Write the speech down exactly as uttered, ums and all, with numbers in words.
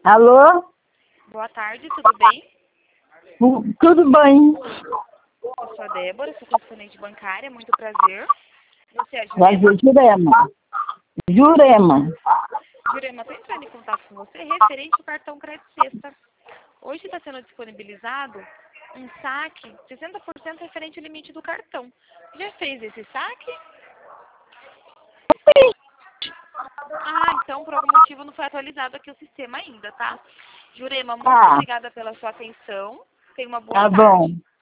Alô? Boa tarde, tudo bem? Tu- Tudo bem? Eu sou a Débora, sou correspondente bancária, muito prazer. Você é a Vai Jurema? ver, Jurema. Jurema. Jurema, estou entrando em contato com você referente ao cartão Crédito Sexta. Hoje está sendo disponibilizado um saque sessenta por cento referente ao limite do cartão. Já fez esse saque? Ah, então por algum motivo não foi atualizado aqui o sistema ainda, tá? Jurema, muito Tá, obrigada pela sua atenção. Tenha uma boa tá tarde. bom.